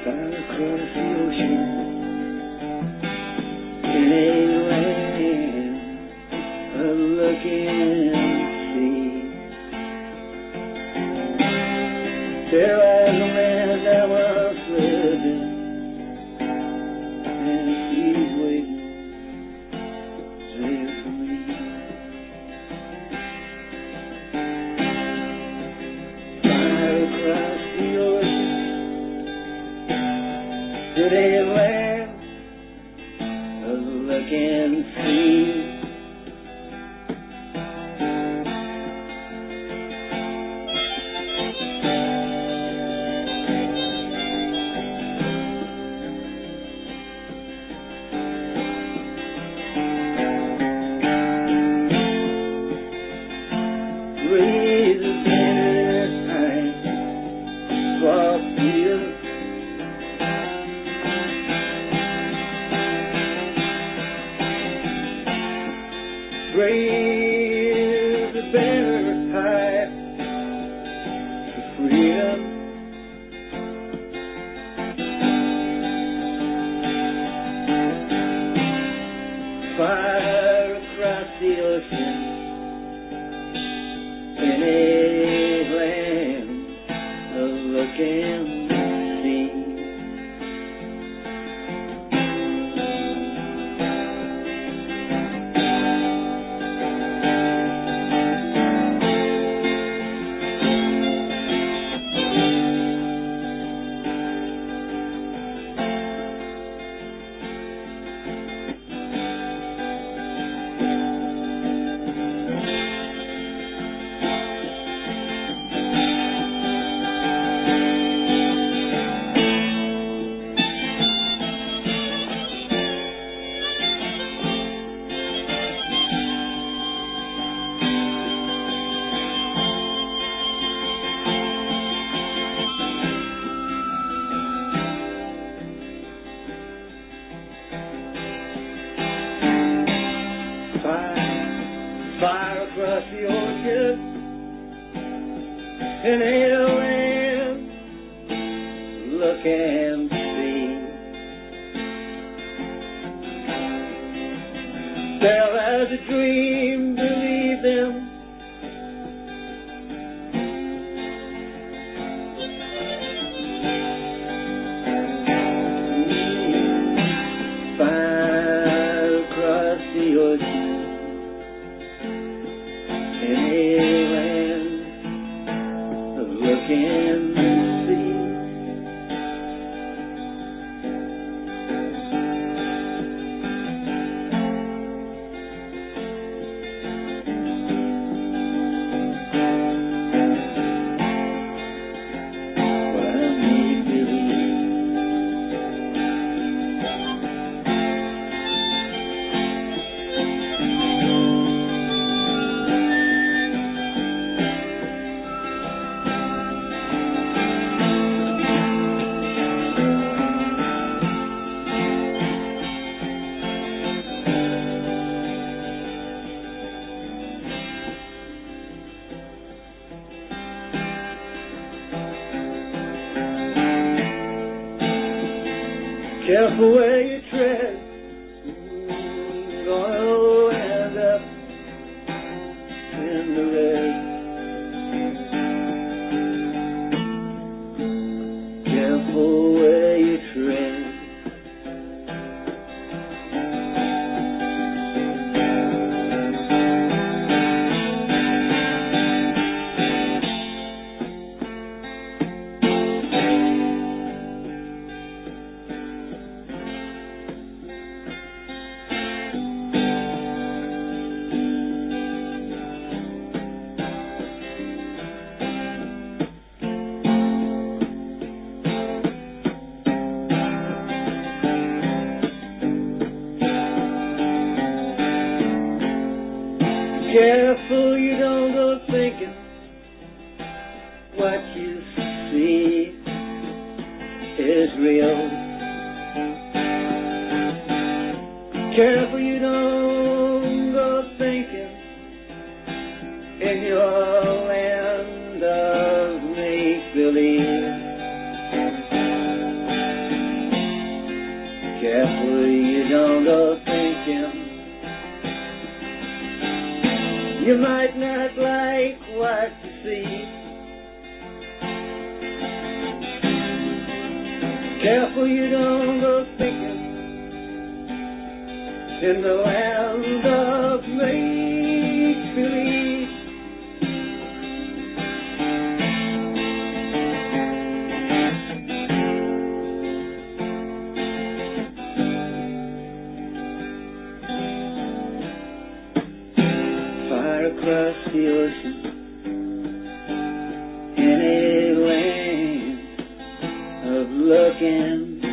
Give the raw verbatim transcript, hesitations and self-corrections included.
far across the ocean, in a land of looking sea. There was a land I was living, and she's waiting there for me. Far across the ocean, in a land of looking sea. Raise a banner high for freedom. Raise the banner high for freedom. Far across the ocean, in a land of looking sea. Far, far across the ocean, in a land look and see. There lies a dream, believe them. Far across the ocean, in a land of looking sea. What I need believe. Careful where you tread, you're gonna end up in the red. Careful where you tread. Careful you don't go thinking what you see is real. Careful you don't go thinking in your land of make-believe. don't go thinking you might not like what you see. Careful you don't go thinking in the land of make-believe. Far across the ocean, in a land of looking